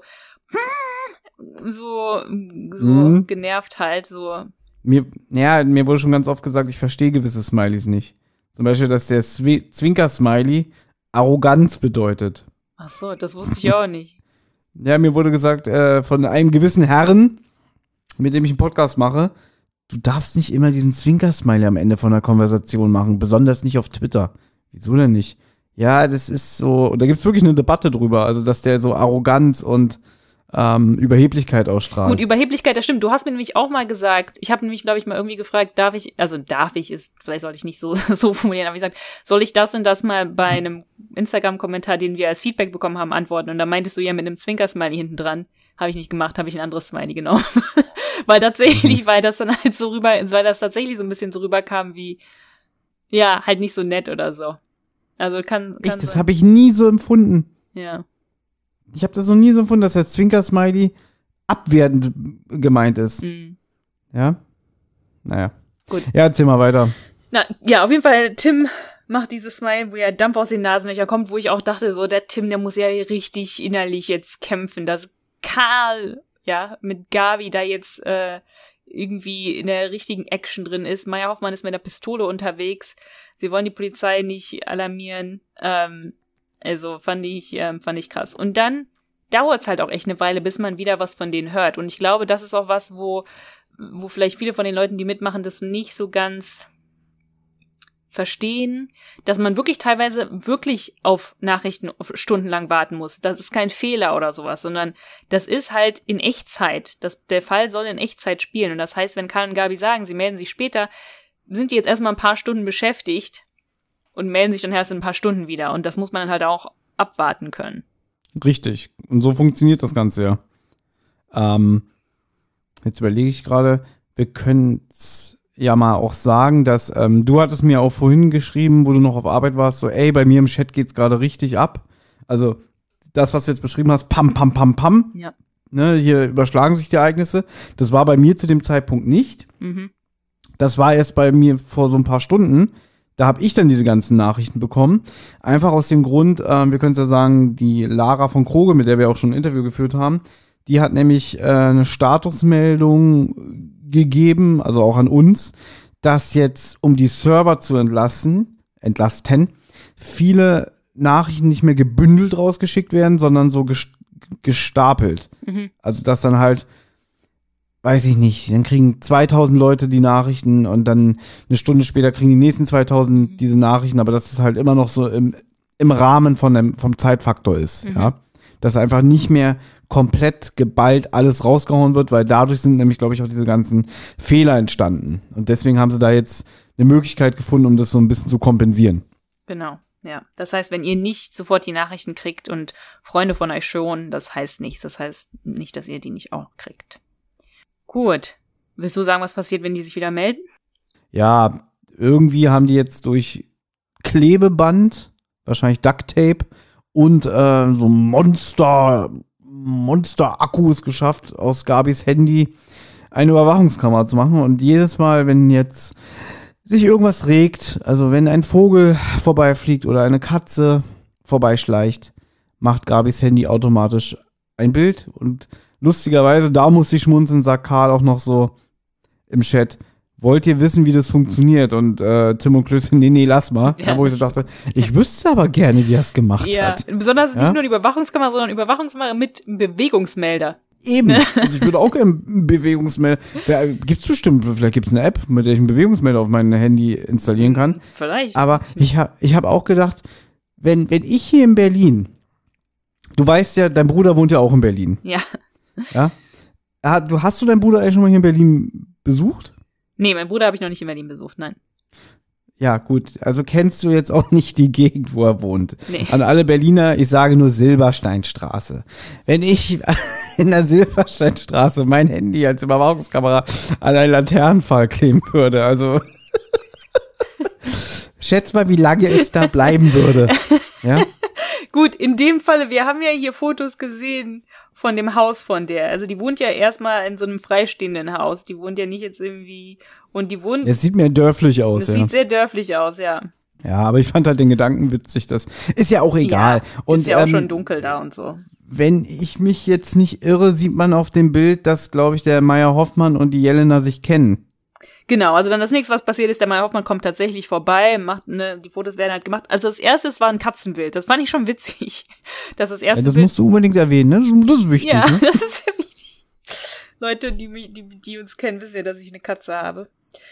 genervt halt, so. Mir wurde schon ganz oft gesagt, ich verstehe gewisse Smileys nicht. Zum Beispiel, dass der Zwinker-Smiley Arroganz bedeutet. Ach so, das wusste ich auch nicht. Ja, mir wurde gesagt, von einem gewissen Herrn, mit dem ich einen Podcast mache, du darfst nicht immer diesen Zwinker-Smiley am Ende von einer Konversation machen, besonders nicht auf Twitter. Wieso denn nicht? Ja, das ist so, da gibt's wirklich eine Debatte drüber, also dass der so Arroganz und Überheblichkeit ausstrahlt. Gut, Überheblichkeit, das stimmt. Du hast mir nämlich auch mal gesagt, ich habe nämlich, glaube ich, mal irgendwie gefragt, darf ich ist, vielleicht sollte ich nicht so formulieren, aber ich gesagt, soll ich das und das mal bei einem Instagram-Kommentar, den wir als Feedback bekommen haben, antworten? Und da meintest du ja mit einem Zwinker-Smiley hinten dran. Habe ich nicht gemacht, habe ich ein anderes Smiley genommen. Weil das tatsächlich so ein bisschen so rüberkam wie, ja, halt nicht so nett oder so. Also kann Echt, das habe ich nie so empfunden. Ja. Ich habe das noch nie so empfunden, dass der Zwinker-Smiley abwertend gemeint ist. Mhm. Ja? Naja. Gut. Ja, erzähl mal weiter. Na, ja, auf jeden Fall, Tim macht dieses Smile, wo ja Dampf aus den Nasenlöchern kommt, wo ich auch dachte, so, der Tim, der muss ja richtig innerlich jetzt kämpfen, dass Karl, ja, mit Gabi da jetzt irgendwie in der richtigen Action drin ist. Meier Hoffmann ist mit einer Pistole unterwegs. Sie wollen die Polizei nicht alarmieren. Also fand ich krass. Und dann dauert's halt auch echt eine Weile, bis man wieder was von denen hört. Und ich glaube, das ist auch was, wo vielleicht viele von den Leuten, die mitmachen, das nicht so ganz verstehen, dass man wirklich teilweise wirklich auf Nachrichten stundenlang warten muss. Das ist kein Fehler oder sowas, sondern das ist halt in Echtzeit. Der Fall soll in Echtzeit spielen. Und das heißt, wenn Karl und Gabi sagen, sie melden sich später, sind die jetzt erstmal ein paar Stunden beschäftigt, und melden sich dann erst in ein paar Stunden wieder. Und das muss man dann halt auch abwarten können. Richtig. Und so funktioniert das Ganze ja. Jetzt überlege ich gerade, wir können ja mal auch sagen, dass du hattest mir auch vorhin geschrieben, wo du noch auf Arbeit warst, so bei mir im Chat geht's gerade richtig ab. Also das, was du jetzt beschrieben hast, pam, pam, pam, pam. Ja. Ne, hier überschlagen sich die Ereignisse. Das war bei mir zu dem Zeitpunkt nicht. Mhm. Das war erst bei mir vor so ein paar Stunden. Da habe ich dann diese ganzen Nachrichten bekommen. Einfach aus dem Grund, wir können es ja sagen, die Lara von Kroge, mit der wir auch schon ein Interview geführt haben, die hat nämlich eine Statusmeldung gegeben, also auch an uns, dass jetzt, um die Server zu entlasten, viele Nachrichten nicht mehr gebündelt rausgeschickt werden, sondern so gestapelt. Mhm. Also dass dann halt, weiß ich nicht, dann kriegen 2000 Leute die Nachrichten und dann eine Stunde später kriegen die nächsten 2000 diese Nachrichten, aber dass es halt immer noch so im Rahmen vom Zeitfaktor ist, ja. Dass einfach nicht mehr komplett geballt alles rausgehauen wird, weil dadurch sind nämlich, glaube ich, auch diese ganzen Fehler entstanden. Und deswegen haben sie da jetzt eine Möglichkeit gefunden, um das so ein bisschen zu kompensieren. Genau, ja. Das heißt, wenn ihr nicht sofort die Nachrichten kriegt und Freunde von euch schon, das heißt nichts. Das heißt nicht, dass ihr die nicht auch kriegt. Gut. Willst du sagen, was passiert, wenn die sich wieder melden? Ja, irgendwie haben die jetzt durch Klebeband, wahrscheinlich Ducktape und so Monster-Akkus geschafft, aus Gabis Handy eine Überwachungskamera zu machen. Und jedes Mal, wenn jetzt sich irgendwas regt, also wenn ein Vogel vorbeifliegt oder eine Katze vorbeischleicht, macht Gabis Handy automatisch ein Bild. Und lustigerweise, da muss ich schmunzeln, sagt Karl auch noch so im Chat, wollt ihr wissen, wie das funktioniert? Und Tim und Klößchen, nee, lass mal. Ja. Wo ich so dachte, ich wüsste aber gerne, wie er es gemacht hat. Besonders nicht nur die Überwachungskamera, sondern Überwachungskamera mit Bewegungsmelder. Eben. Also ich würde auch gerne einen Bewegungsmelder. Gibt's bestimmt, vielleicht gibt's eine App, mit der ich einen Bewegungsmelder auf mein Handy installieren kann. Vielleicht. Aber ich hab auch gedacht, wenn ich hier in Berlin, du weißt ja, dein Bruder wohnt ja auch in Berlin. Ja. Ja? Hast du deinen Bruder eigentlich schon mal hier in Berlin besucht? Nee, mein Bruder habe ich noch nicht in Berlin besucht, nein. Ja, gut. Also kennst du jetzt auch nicht die Gegend, wo er wohnt. Nee. An alle Berliner, ich sage nur Silbersteinstraße. Wenn ich in der Silbersteinstraße mein Handy als Überwachungskamera an einen Laternenpfahl kleben würde, also schätz mal, wie lange es da bleiben würde. Ja? Gut, in dem Falle, wir haben ja hier Fotos gesehen von dem Haus von der. Also die wohnt ja erstmal in so einem freistehenden Haus. Die wohnt ja nicht jetzt irgendwie, und die wohnt. Es sieht mir dörflich aus, ja. Es sieht sehr dörflich aus, ja. Ja, aber ich fand halt den Gedanken witzig, das ist ja auch egal. Ja, und ist ja auch schon dunkel da und so. Wenn ich mich jetzt nicht irre, sieht man auf dem Bild, dass, glaube ich, der Meier Hoffmann und die Jelena sich kennen. Genau, also dann das nächste, was passiert ist, der Meier Hoffmann kommt tatsächlich vorbei, die Fotos werden halt gemacht. Also das erste war ein Katzenbild, das fand ich schon witzig. Das erste das Bild, musst du unbedingt erwähnen, ne? Das ist wichtig. Ja, ne? das ist sehr wichtig. Leute, die uns kennen, wissen ja, dass ich eine Katze habe.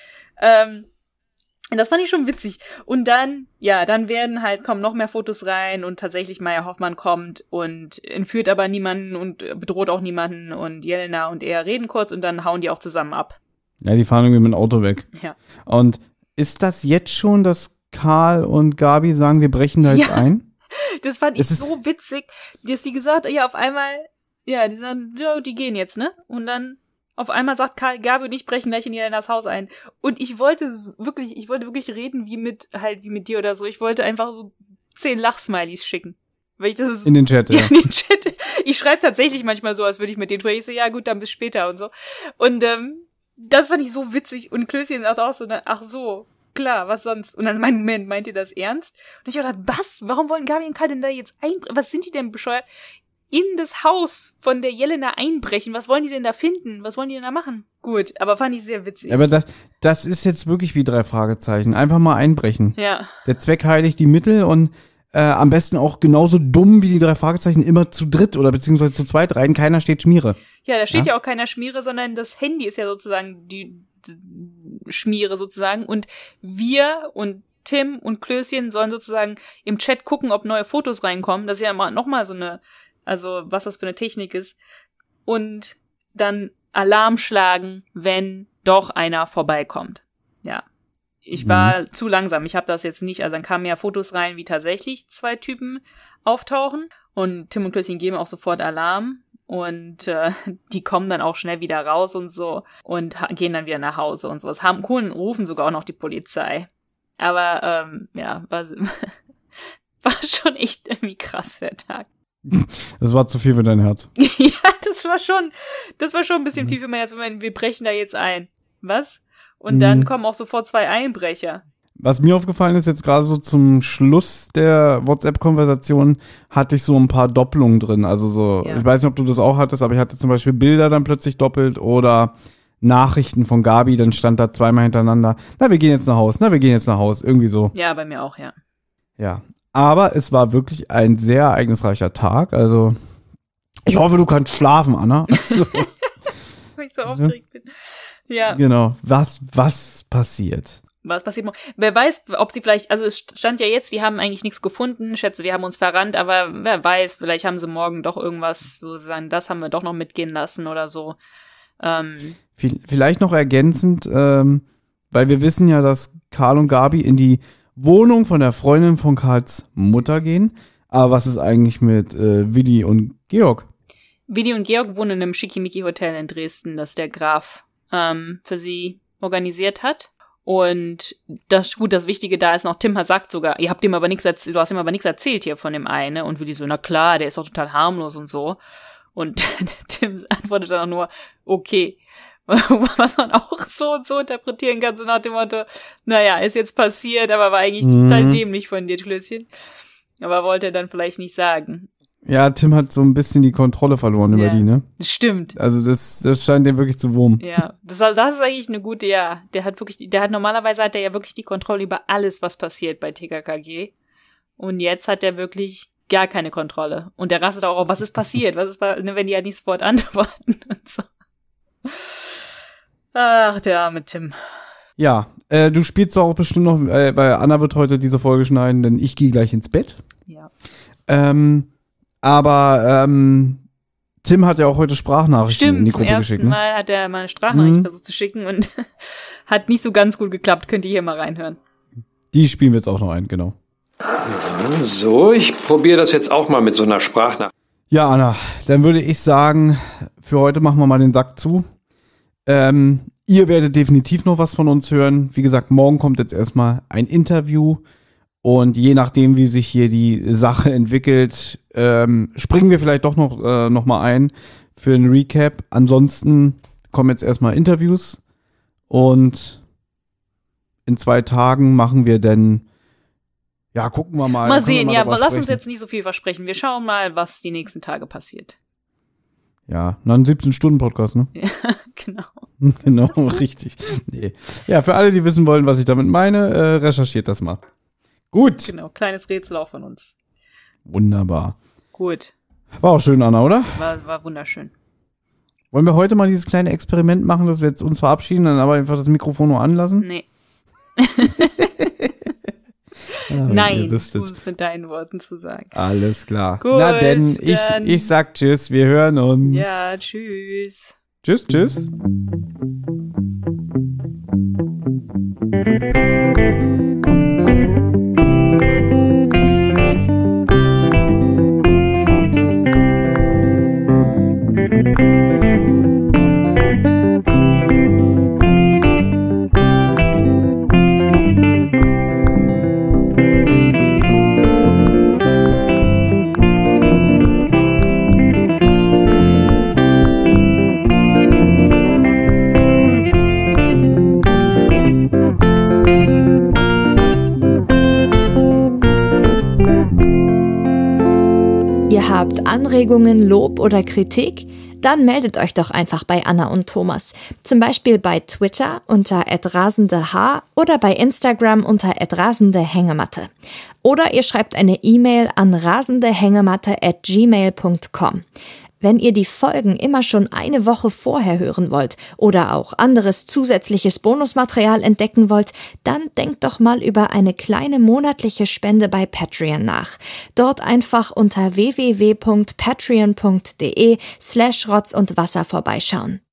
Das fand ich schon witzig. Und dann kommen noch mehr Fotos rein und tatsächlich Meier Hoffmann kommt und entführt aber niemanden und bedroht auch niemanden, und Jelena und er reden kurz und dann hauen die auch zusammen ab. Ja, die fahren irgendwie mit dem Auto weg. Ja. Und ist das jetzt schon, dass Karl und Gabi sagen, wir brechen da jetzt ein? Das fand ich so witzig, dass die gesagt, ja, auf einmal, ja, die sagen, ja, die gehen jetzt, ne? Und dann auf einmal sagt Gabi und ich brechen gleich in Jelenas Haus ein. Und ich wollte wirklich reden wie mit dir oder so. Ich wollte einfach so 10 Lachsmilies schicken. Weil ich das in den Chat, ja. In den Chat. Ich schreibe tatsächlich manchmal so, als würde ich mit denen sprechen. Ich so, ja gut, dann bis später und so. Und das fand ich so witzig. Und Klößchen sagt auch so, ach so, klar, was sonst? Und dann meint ihr das ernst? Und ich dachte, was? Warum wollen Gabi und Karl denn da jetzt einbrechen? Was sind die denn bescheuert? In das Haus von der Jelena einbrechen. Was wollen die denn da finden? Was wollen die denn da machen? Gut, aber fand ich sehr witzig. Aber das ist jetzt wirklich wie 3 Fragezeichen. Einfach mal einbrechen. Ja. Der Zweck heiligt die Mittel, und am besten auch genauso dumm wie die 3 Fragezeichen immer zu dritt oder beziehungsweise zu zweit rein. Keiner steht Schmiere. Ja, da steht ja auch keiner Schmiere, sondern das Handy ist ja sozusagen die Schmiere sozusagen. Und wir und Tim und Klößchen sollen sozusagen im Chat gucken, ob neue Fotos reinkommen. Das ist ja nochmal so eine, also was das für eine Technik ist. Und dann Alarm schlagen, wenn doch einer vorbeikommt. Ja. Ich war zu langsam. Ich habe das jetzt nicht, also dann kamen ja Fotos rein, wie tatsächlich 2 Typen auftauchen. Und Tim und Klößchen geben auch sofort Alarm. Und die kommen dann auch schnell wieder raus und so und gehen dann wieder nach Hause und sowas. Rufen sogar auch noch die Polizei. Aber war schon echt irgendwie krass, der Tag. Das war zu viel für dein Herz. Ja, das war schon ein bisschen viel für mein Herz. Wir brechen da jetzt ein. Was? Und dann kommen auch sofort 2 Einbrecher. Was mir aufgefallen ist, jetzt gerade so zum Schluss der WhatsApp-Konversation, hatte ich so ein paar Doppelungen drin. Also so, Ich weiß nicht, ob du das auch hattest, aber ich hatte zum Beispiel Bilder dann plötzlich doppelt oder Nachrichten von Gabi, dann stand da 2-mal hintereinander. Na, wir gehen jetzt nach Haus, irgendwie so. Ja, bei mir auch, ja. Ja, aber es war wirklich ein sehr ereignisreicher Tag. Also, ich hoffe, du kannst schlafen, Anna. Also, weil ich so aufgeregt bin. Ja. Genau, was passiert? Was passiert morgen? Wer weiß, ob sie vielleicht, also es stand ja jetzt, die haben eigentlich nichts gefunden, schätze, wir haben uns verrannt, aber wer weiß, vielleicht haben sie morgen doch irgendwas, so sagen, das haben wir doch noch mitgehen lassen oder so. Vielleicht noch ergänzend, weil wir wissen ja, dass Karl und Gabi in die Wohnung von der Freundin von Karls Mutter gehen. Aber was ist eigentlich mit Willi und Georg? Willi und Georg wohnen in einem Schickimicki-Hotel in Dresden, das der Graf für sie organisiert hat. Und das Wichtige da ist noch, Tim sagt sogar, du hast ihm aber nichts erzählt hier von dem einen, ne? Und Willi so, na klar, der ist doch total harmlos und so. Und Tim antwortet dann auch nur, okay. Was man auch so und so interpretieren kann, so nach dem Motto, naja, ist jetzt passiert, aber war eigentlich total dämlich von dir, Klößchen. Aber wollte er dann vielleicht nicht sagen. Ja, Tim hat so ein bisschen die Kontrolle verloren über die, ne? Stimmt. Also das scheint dem wirklich zu wurmen. Ja, das ist eigentlich eine gute, normalerweise hat er ja wirklich die Kontrolle über alles, was passiert bei TKKG. Und jetzt hat er wirklich gar keine Kontrolle. Und der rastet auch auf, was ist passiert? Wenn die ja nicht sofort antworten und so. Ach, der arme Tim. Ja, du spielst auch bestimmt noch, weil Anna wird heute diese Folge schneiden, denn ich gehe gleich ins Bett. Ja. Aber Tim hat ja auch heute Sprachnachrichten in die Gruppe geschickt. Stimmt, zum ersten Mal hat er mal eine Sprachnachricht versucht zu schicken und hat nicht so ganz gut geklappt. Könnt ihr hier mal reinhören. Die spielen wir jetzt auch noch ein, genau. So, ich probiere das jetzt auch mal mit so einer Sprachnachricht. Ja, Anna, dann würde ich sagen, für heute machen wir mal den Sack zu. Ihr werdet definitiv noch was von uns hören. Wie gesagt, morgen kommt jetzt erstmal ein Interview. Und je nachdem, wie sich hier die Sache entwickelt, springen wir vielleicht doch noch mal ein für einen Recap. Ansonsten kommen jetzt erstmal Interviews. Und in 2 Tagen machen wir dann, ja, gucken wir mal. Mal sehen, ja, aber lass uns jetzt nicht so viel versprechen. Wir schauen mal, was die nächsten Tage passiert. Ja, nach einem 17-Stunden-Podcast, ne? Ja, genau. Genau, richtig. Nee. Ja, für alle, die wissen wollen, was ich damit meine, recherchiert das mal. Gut. Genau, kleines Rätsel auch von uns. Wunderbar. Gut. War auch schön, Anna, oder? War wunderschön. Wollen wir heute mal dieses kleine Experiment machen, dass wir jetzt uns verabschieden, dann aber einfach das Mikrofon nur anlassen? Nee. Ja, nein, du musst es mit deinen Worten zu sagen. Alles klar. Gut, na denn, ich sag tschüss, wir hören uns. Ja, tschüss. Tschüss. Ihr habt Anregungen, Lob oder Kritik? Dann meldet euch doch einfach bei Anna und Thomas. Zum Beispiel bei Twitter unter @rasendeh oder bei Instagram unter @rasendehängematte. Oder ihr schreibt eine E-Mail an rasendehängematte@gmail.com. Wenn ihr die Folgen immer schon eine Woche vorher hören wollt oder auch anderes zusätzliches Bonusmaterial entdecken wollt, dann denkt doch mal über eine kleine monatliche Spende bei Patreon nach. Dort einfach unter www.patreon.de/Rotz und Wasser vorbeischauen.